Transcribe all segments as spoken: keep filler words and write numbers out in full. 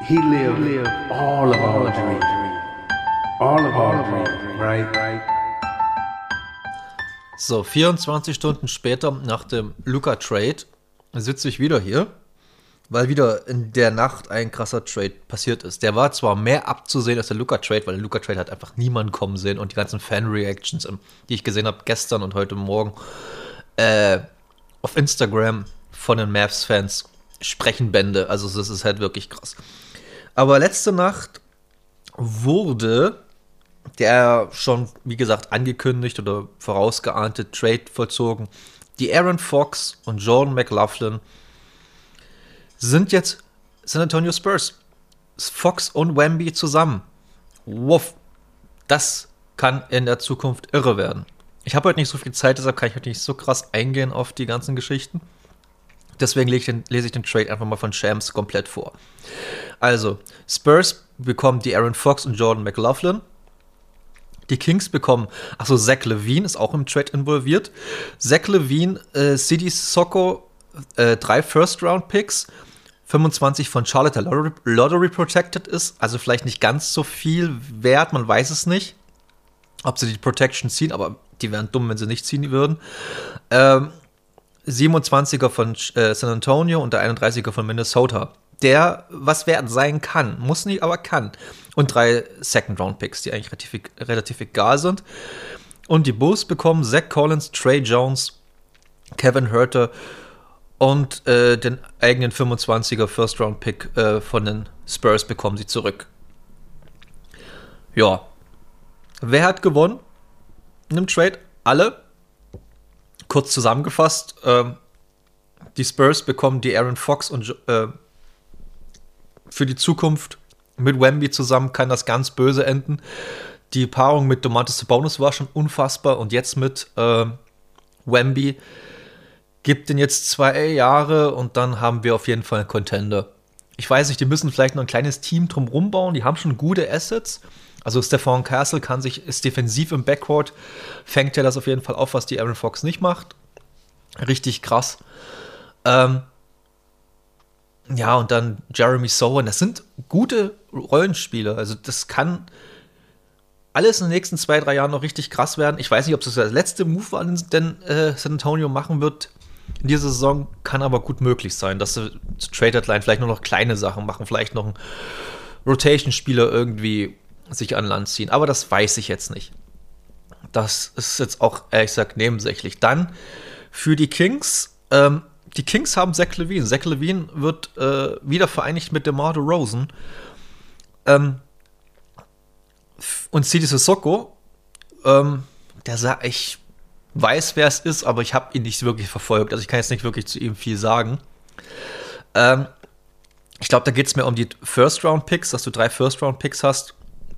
he lived all of our dreams. All of our dreams, right? right? So, vierundzwanzig Stunden später nach dem Luka-Trade sitze ich wieder hier, weil wieder in der Nacht ein krasser Trade passiert ist. Der war zwar mehr abzusehen als der Luka-Trade, weil der Luka-Trade hat einfach niemand kommen sehen und die ganzen Fan-Reactions, die ich gesehen habe gestern und heute Morgen äh, auf Instagram von den Mavs-Fans sprechen Bände. Also das ist halt wirklich krass. Aber letzte Nacht wurde der schon, wie gesagt, angekündigt oder vorausgeahnte Trade vollzogen. Die Aaron Fox und Jordan McLaughlin sind jetzt San Antonio Spurs. Fox und Wemby zusammen. Wuff. Das kann in der Zukunft irre werden. Ich habe heute nicht so viel Zeit, deshalb kann ich heute nicht so krass eingehen auf die ganzen Geschichten. Deswegen lese ich den, lese ich den Trade einfach mal von Shams komplett vor. Also, Spurs bekommen die Aaron Fox und Jordan McLaughlin. Die Kings bekommen, achso, Zach LaVine ist auch im Trade involviert. Zach LaVine, äh, Sidi Socko, äh, drei First-Round-Picks, fünfundzwanzig von Charlotte Lottery, Lottery Protected ist, also vielleicht nicht ganz so viel wert, man weiß es nicht, ob sie die Protection ziehen, aber die wären dumm, wenn sie nicht ziehen würden. Ähm, siebenundzwanziger von äh, San Antonio und der einunddreißiger von Minnesota. Der was wert sein kann, muss nicht, aber kann. Und drei Second-Round-Picks, die eigentlich relativ, relativ egal sind. Und die Bulls bekommen Zach Collins, Trey Jones, Kevin Huerter und äh, den eigenen fünfundzwanziger First-Round-Pick äh, von den Spurs bekommen sie zurück. Ja. Wer hat gewonnen in dem Trade? Alle. Kurz zusammengefasst, ähm, die Spurs bekommen die Aaron Fox und äh, für die Zukunft mit Wemby zusammen kann das ganz böse enden. Die Paarung mit Domantas Sabonis war schon unfassbar und jetzt mit äh, Wemby gibt den jetzt zwei Jahre und dann haben wir auf jeden Fall einen Contender. Ich weiß nicht, die müssen vielleicht noch ein kleines Team drumherum bauen. Die haben schon gute Assets. Also Stephon Castle kann sich, ist defensiv im Backcourt, fängt ja das auf jeden Fall auf, was die Aaron Fox nicht macht. Richtig krass. Ähm, ja, und dann Jeremy Sohan, das sind gute Rollenspieler. Also das kann alles in den nächsten zwei, drei Jahren noch richtig krass werden. Ich weiß nicht, ob das der letzte Move war, den äh, San Antonio machen wird in dieser Saison. Kann aber gut möglich sein, dass sie zur Trade-Deadline vielleicht nur noch kleine Sachen machen, vielleicht noch einen Rotation-Spieler irgendwie sich an Land ziehen. Aber das weiß ich jetzt nicht. Das ist jetzt auch, ehrlich gesagt, nebensächlich. Dann für die Kings, ähm, die Kings haben Zach LaVine. Zach LaVine wird äh, wieder vereinigt mit DeMar DeRozan. Ähm, und Sidi Sissoko, ähm, der sagt, ich weiß, wer es ist, aber ich habe ihn nicht wirklich verfolgt. Also ich kann jetzt nicht wirklich zu ihm viel sagen. Ähm, ich glaube, da geht es mir um die First-Round-Picks, dass du drei First-Round-Picks hast.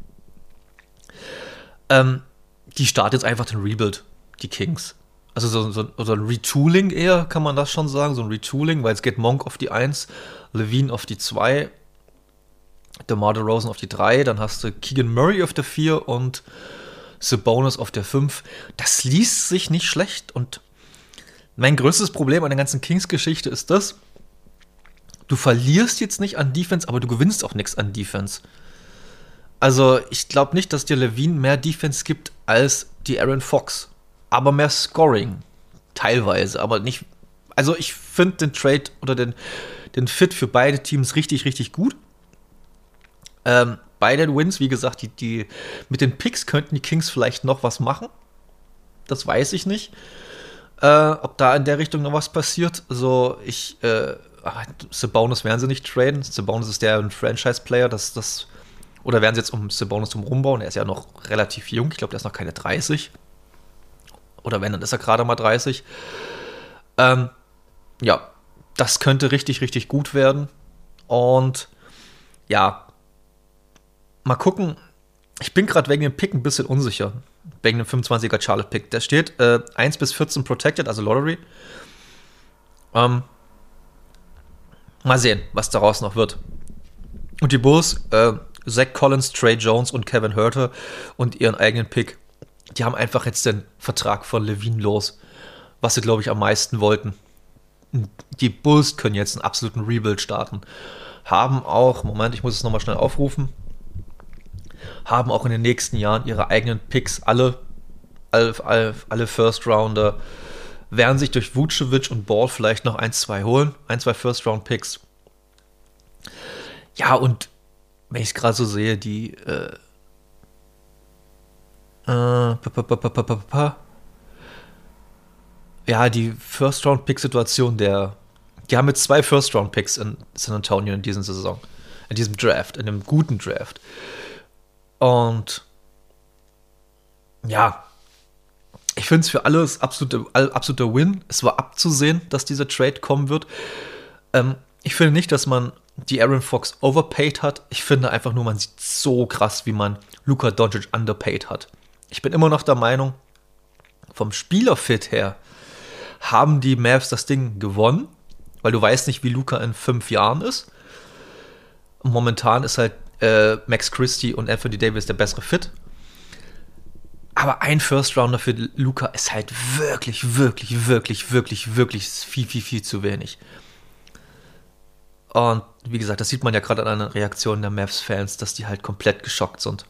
Ähm, die startet jetzt einfach den Rebuild, die Kings. Also so, so, so ein Retooling eher, kann man das schon sagen. So ein Retooling, weil es geht Monk auf die eins, LaVine auf die zwei, DeMar DeRozan auf die drei, dann hast du Keegan Murray auf der vier und Sabonis auf der fünf. Das liest sich nicht schlecht. Und mein größtes Problem an der ganzen Kings-Geschichte ist das, du verlierst jetzt nicht an Defense, aber du gewinnst auch nichts an Defense. Also ich glaube nicht, dass dir LaVine mehr Defense gibt als die Aaron Fox. Aber mehr Scoring. Teilweise, aber nicht. Also ich finde den Trade oder den, den Fit für beide Teams richtig, richtig gut. Ähm, bei den Wins, wie gesagt, die, die mit den Picks könnten die Kings vielleicht noch was machen. Das weiß ich nicht. Äh, ob da in der Richtung noch was passiert. So, ich, äh, Sabonis werden sie nicht traden. Sabonis ist der ein Franchise-Player, das, das, oder werden sie jetzt um Sabonis um rumbauen? Er ist ja noch relativ jung. Ich glaube, der ist noch keine dreißig. Oder wenn, dann ist er gerade mal dreißig. Ähm, ja, das könnte richtig, richtig gut werden. Und ja, mal gucken. Ich bin gerade wegen dem Pick ein bisschen unsicher. Wegen dem fünfundzwanziger Charlotte-Pick. Der steht äh, eins bis vierzehn Protected, also Lottery. Ähm, mal sehen, was daraus noch wird. Und die Bulls, äh, Zach Collins, Trey Jones und Kevin Huerter und ihren eigenen Pick. Die haben einfach jetzt den Vertrag von LaVine los, was sie, glaube ich, am meisten wollten. Die Bulls können jetzt einen absoluten Rebuild starten. haben auch, Moment, ich muss es nochmal schnell aufrufen, haben auch in den nächsten Jahren ihre eigenen Picks, alle, alle, alle, alle First-Rounder, werden sich durch Vucevic und Ball vielleicht noch ein, zwei holen, ein, zwei First-Round-Picks. Ja, und wenn ich es gerade so sehe, die äh, äh, pa, pa, pa, pa, pa, pa, pa. ja, die First-Round-Pick-Situation der, die haben jetzt zwei First-Round-Picks in San Antonio in dieser Saison, in diesem Draft, in einem guten Draft. Und ja, ich finde es für alles absolute, absoluter Win. Es war abzusehen, dass dieser Trade kommen wird. Ähm, ich finde nicht, dass man die Aaron Fox overpaid hat. Ich finde einfach nur, man sieht so krass, wie man Luka Doncic underpaid hat. Ich bin immer noch der Meinung, vom Spielerfit her haben die Mavs das Ding gewonnen, weil du weißt nicht, wie Luka in fünf Jahren ist. Und momentan ist halt äh, Max Christie und Anthony Davis der bessere Fit. Aber ein First-Rounder für Luka ist halt wirklich, wirklich, wirklich, wirklich, wirklich viel, viel, viel zu wenig. Und wie gesagt, das sieht man ja gerade an den Reaktionen der Mavs-Fans, dass die halt komplett geschockt sind.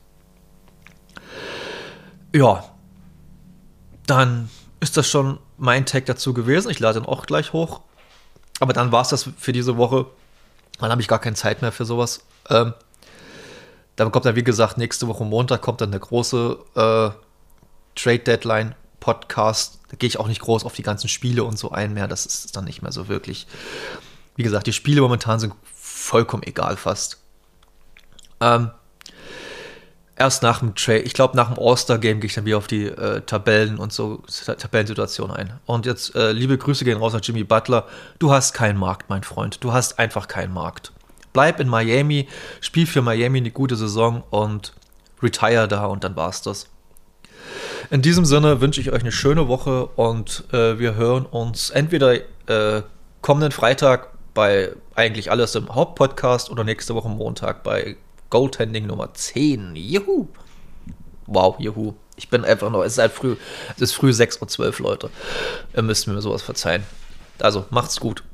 Ja, dann ist das schon mein Tag dazu gewesen. Ich lade ihn auch gleich hoch. Aber dann war es das für diese Woche. Dann habe ich gar keine Zeit mehr für sowas. Ähm, dann kommt dann, wie gesagt, nächste Woche Montag kommt dann der große äh, Trade-Deadline-Podcast. Da gehe ich auch nicht groß auf die ganzen Spiele und so ein mehr. Das ist dann nicht mehr so wirklich. Wie gesagt, die Spiele momentan sind vollkommen egal fast. Ähm, erst nach dem Trade, ich glaube nach dem All-Star-Game gehe ich dann wieder auf die äh, Tabellen und so Tabellensituation ein. Und jetzt äh, liebe Grüße gehen raus an Jimmy Butler. Du hast keinen Markt, mein Freund. Du hast einfach keinen Markt. Bleib in Miami, spiel für Miami eine gute Saison und retire da und dann war's das. In diesem Sinne wünsche ich euch eine schöne Woche und äh, wir hören uns entweder äh, kommenden Freitag bei eigentlich alles im Hauptpodcast oder nächste Woche Montag bei Goaltending Nummer zehn. Juhu! Wow, juhu. Ich bin einfach noch, es ist halt früh, es ist früh sechs Uhr zwölf, Leute. Ihr müsst mir sowas verzeihen. Also, macht's gut.